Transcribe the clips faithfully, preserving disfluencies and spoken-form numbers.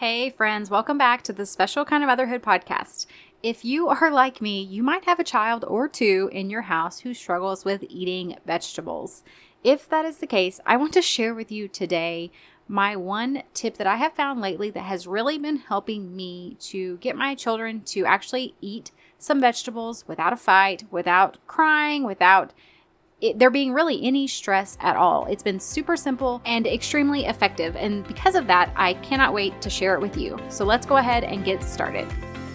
Hey friends, welcome back to the Special Kind of Motherhood podcast. If you are like me, you might have a child or two in your house who struggles with eating vegetables. If that is the case, I want to share with you today my one tip that I have found lately that has really been helping me to get my children to actually eat some vegetables without a fight, without crying, without It, there being really any stress at all. It's been super simple and extremely effective. And because of that, I cannot wait to share it with you. So let's go ahead and get started.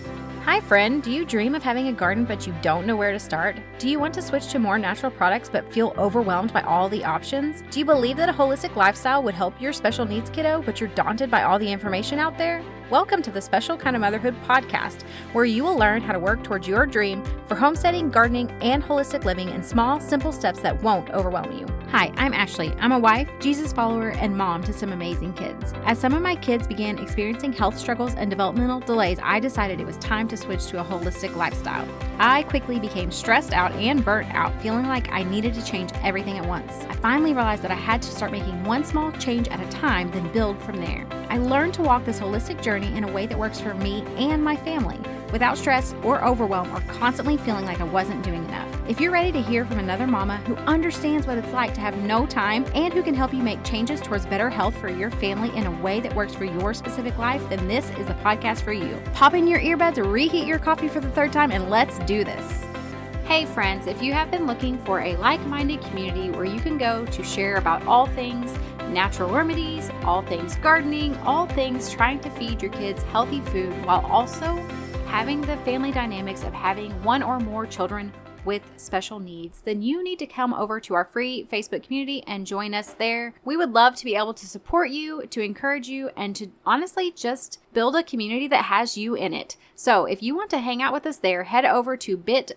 Hi friend, do you dream of having a garden but you don't know where to start? Do you want to switch to more natural products but feel overwhelmed by all the options? Do you believe that a holistic lifestyle would help your special needs kiddo but you're daunted by all the information out there? Welcome to the Special Kind of Motherhood podcast, where you will learn how to work towards your dream for homesteading, gardening, and holistic living in small, simple steps that won't overwhelm you. Hi, I'm Ashley. I'm a wife, Jesus follower, and mom to some amazing kids. As some of my kids began experiencing health struggles and developmental delays, I decided it was time to switch to a holistic lifestyle. I quickly became stressed out and burnt out, feeling like I needed to change everything at once. I finally realized that I had to start making one small change at a time, then build from there. I learned to walk this holistic journey in a way that works for me and my family, without stress or overwhelm or constantly feeling like I wasn't doing enough. If you're ready to hear from another mama who understands what it's like to have no time and who can help you make changes towards better health for your family in a way that works for your specific life, then this is the podcast for you. Pop in your earbuds, reheat your coffee for the third time, and let's do this. Hey friends, if you have been looking for a like-minded community where you can go to share about all things natural remedies, all things gardening, all things trying to feed your kids healthy food while also having the family dynamics of having one or more children with special needs, then you need to come over to our free Facebook community and join us there. We would love to be able to support you, to encourage you, and to honestly just build a community that has you in it. So if you want to hang out with us there, head over to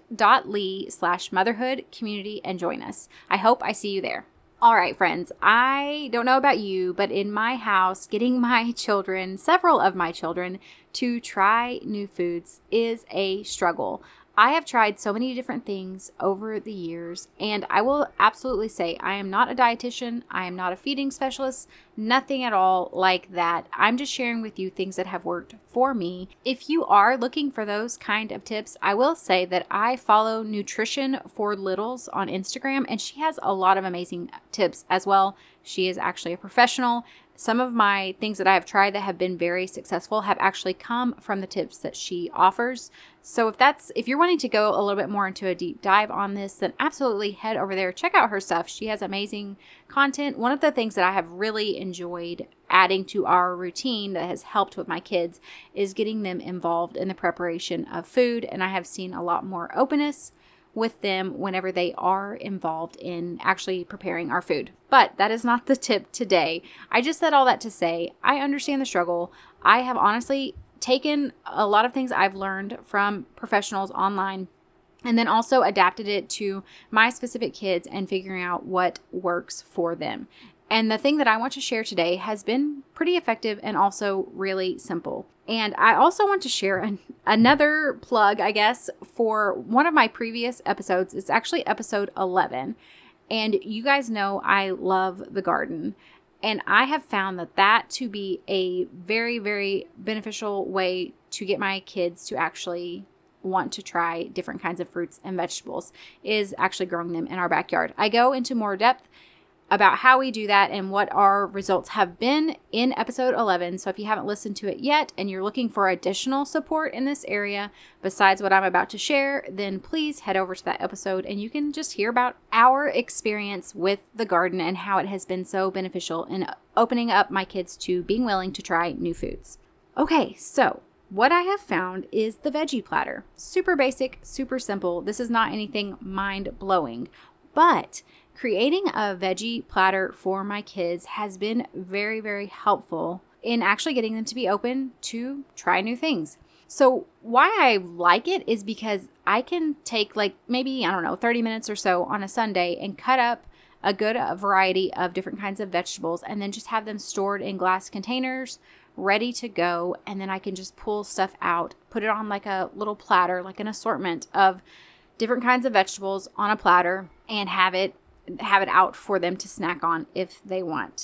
bit.ly slash motherhood community and join us. I hope I see you there. All right, friends, I don't know about you, but in my house, getting my children, several of my children, to try new foods is a struggle. I have tried so many different things over the years, and I will absolutely say I am not a dietitian. I am not a feeding specialist, nothing at all like that. I'm just sharing with you things that have worked for me. If you are looking for those kind of tips, I will say that I follow Nutrition for Littles on Instagram, and she has a lot of amazing tips as well. She is actually a professional. Some of my things that I have tried that have been very successful have actually come from the tips that she offers. So if that's, if you're wanting to go a little bit more into a deep dive on this, then absolutely head over there, check out her stuff. She has amazing content. One of the things that I have really enjoyed adding to our routine that has helped with my kids is getting them involved in the preparation of food. And I have seen a lot more openness with them whenever they are involved in actually preparing our food. But that is not the tip today. I just said all that to say, I understand the struggle. I have honestly taken a lot of things I've learned from professionals online and then also adapted it to my specific kids and figuring out what works for them. And the thing that I want to share today has been pretty effective and also really simple. And I also want to share an, another plug, I guess, for one of my previous episodes. It's actually episode eleven. And you guys know I love the garden. And I have found that that to be a very, very beneficial way to get my kids to actually want to try different kinds of fruits and vegetables is actually growing them in our backyard. I go into more depth about how we do that and what our results have been in episode eleven. So if you haven't listened to it yet and you're looking for additional support in this area besides what I'm about to share, then please head over to that episode and you can just hear about our experience with the garden and how it has been so beneficial in opening up my kids to being willing to try new foods. Okay, so what I have found is the veggie platter. Super basic, super simple. This is not anything mind-blowing, but creating a veggie platter for my kids has been very, very helpful in actually getting them to be open to try new things. So why I like it is because I can take like maybe, I don't know, thirty minutes or so on a Sunday and cut up a good variety of different kinds of vegetables and then just have them stored in glass containers, ready to go. And then I can just pull stuff out, put it on like a little platter, like an assortment of different kinds of vegetables on a platter and have it have it out for them to snack on if they want.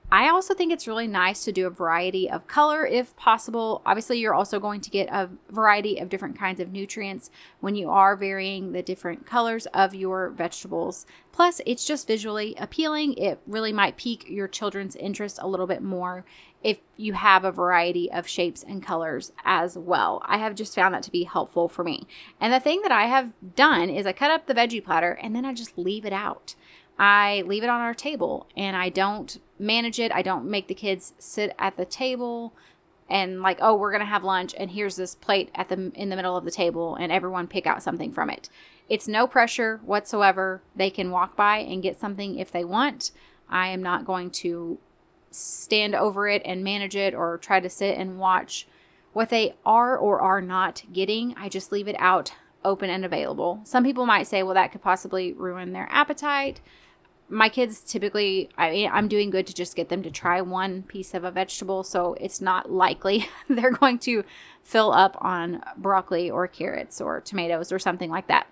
I also think it's really nice to do a variety of color if possible. Obviously, you're also going to get a variety of different kinds of nutrients when you are varying the different colors of your vegetables. Plus, it's just visually appealing. It really might pique your children's interest a little bit more if you have a variety of shapes and colors as well. I have just found that to be helpful for me. And the thing that I have done is I cut up the veggie platter and then I just leave it out. I leave it on our table and I don't manage it. I don't make the kids sit at the table and like, oh, we're going to have lunch and here's this plate at the in the middle of the table and everyone pick out something from it. It's no pressure whatsoever. They can walk by and get something if they want. I am not going to stand over it and manage it or try to sit and watch what they are or are not getting. I just leave it out open and available. Some people might say, well, that could possibly ruin their appetite. My kids typically, I mean, I'm doing good to just get them to try one piece of a vegetable, so it's not likely they're going to fill up on broccoli or carrots or tomatoes or something like that.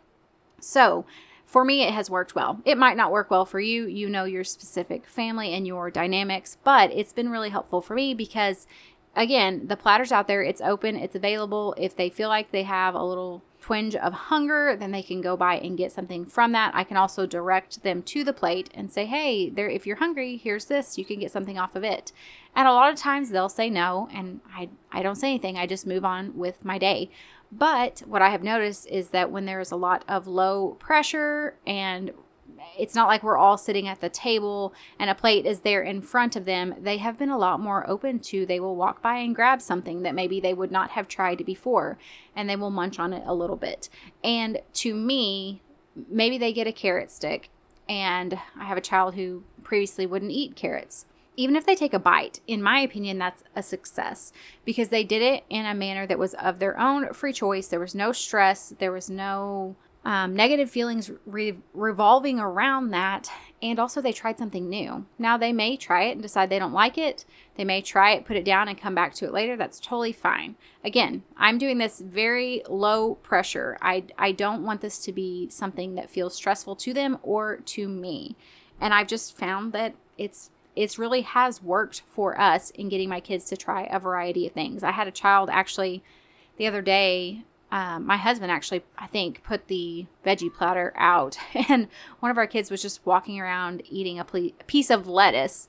So for me, it has worked well. It might not work well for you. You know your specific family and your dynamics, but it's been really helpful for me because, again, the platter's out there. It's open. It's available. If they feel like they have a little twinge of hunger, then they can go by and get something from that. I can also direct them to the plate and say, hey, there, if you're hungry, here's this. You can get something off of it. And a lot of times they'll say no, and I, I don't say anything. I just move on with my day. But what I have noticed is that when there is a lot of low pressure and it's not like we're all sitting at the table and a plate is there in front of them, they have been a lot more open to, they will walk by and grab something that maybe they would not have tried before, and they will munch on it a little bit. And to me, maybe they get a carrot stick, and I have a child who previously wouldn't eat carrots. Even if they take a bite, in my opinion, that's a success because they did it in a manner that was of their own free choice. There was no stress. There was no um, negative feelings re- revolving around that. And also they tried something new. Now they may try it and decide they don't like it. They may try it, put it down and come back to it later. That's totally fine. Again, I'm doing this very low pressure. I, I don't want this to be something that feels stressful to them or to me. And I've just found that it's It's really has worked for us in getting my kids to try a variety of things. I had a child actually the other day, um, my husband actually, I think, put the veggie platter out. And one of our kids was just walking around eating a, ple- a piece of lettuce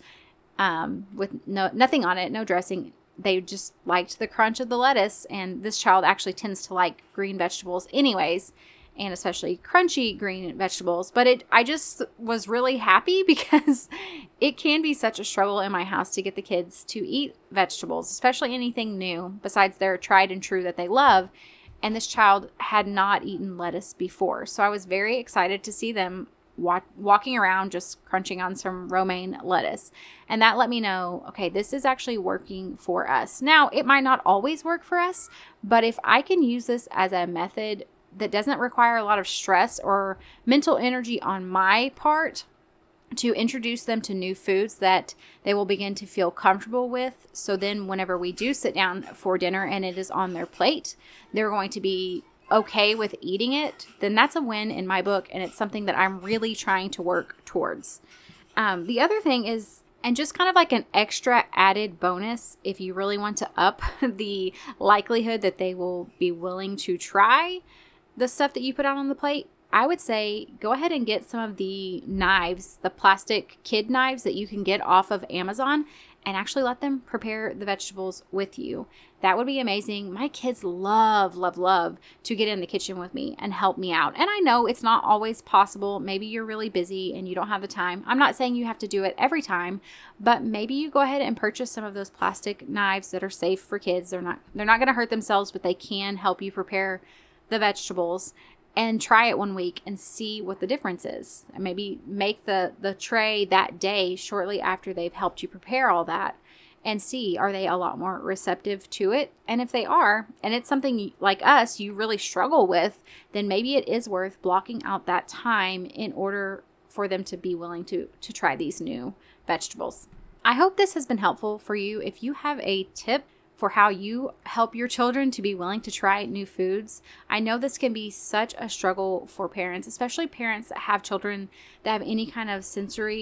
um, with no nothing on it, no dressing. They just liked the crunch of the lettuce. And this child actually tends to like green vegetables anyways, and especially crunchy green vegetables. But it, I just was really happy because it can be such a struggle in my house to get the kids to eat vegetables, especially anything new besides their tried and true that they love. And this child had not eaten lettuce before. So I was very excited to see them walk, walking around just crunching on some romaine lettuce. And that let me know, okay, this is actually working for us. Now, it might not always work for us, but if I can use this as a method that doesn't require a lot of stress or mental energy on my part to introduce them to new foods that they will begin to feel comfortable with. So then whenever we do sit down for dinner and it is on their plate, they're going to be okay with eating it, then that's a win in my book. And it's something that I'm really trying to work towards. Um, the other thing is, and just kind of like an extra added bonus, if you really want to up the likelihood that they will be willing to try the stuff that you put out on the plate, I would say go ahead and get some of the knives, the plastic kid knives that you can get off of Amazon, and actually let them prepare the vegetables with you. That would be amazing. My kids love, love, love to get in the kitchen with me and help me out. And I know it's not always possible. Maybe you're really busy and you don't have the time. I'm not saying you have to do it every time, but maybe you go ahead and purchase some of those plastic knives that are safe for kids. They're not, they're not going to hurt themselves, but they can help you prepare the vegetables, and try it one week and see what the difference is. And maybe make the, the tray that day shortly after they've helped you prepare all that and see, are they a lot more receptive to it? And if they are, and it's something like us you really struggle with, then maybe it is worth blocking out that time in order for them to be willing to, to try these new vegetables. I hope this has been helpful for you. If you have a tip for how you help your children to be willing to try new foods. I know this can be such a struggle for parents, especially parents that have children that have any kind of sensory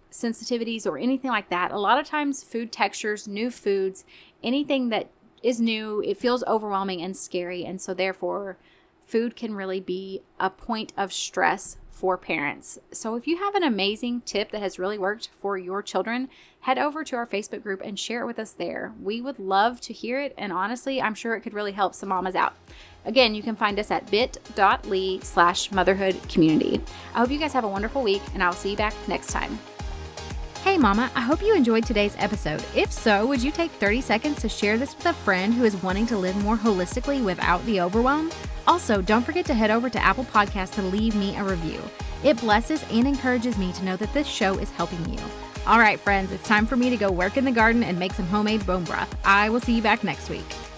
sensitivities or anything like that, a lot of times food textures, new foods, anything that is new, it feels overwhelming and scary. And so therefore, food can really be a point of stress for parents. So if you have an amazing tip that has really worked for your children, head over to our Facebook group and share it with us there. We would love to hear it. And honestly, I'm sure it could really help some mamas out. Again, you can find us at bit.ly slash motherhood community. I hope you guys have a wonderful week, and I'll see you back next time. Hey mama, I hope you enjoyed today's episode. If so, would you take thirty seconds to share this with a friend who is wanting to live more holistically without the overwhelm? Also, don't forget to head over to Apple Podcasts to leave me a review. It blesses and encourages me to know that this show is helping you. All right, friends, it's time for me to go work in the garden and make some homemade bone broth. I will see you back next week.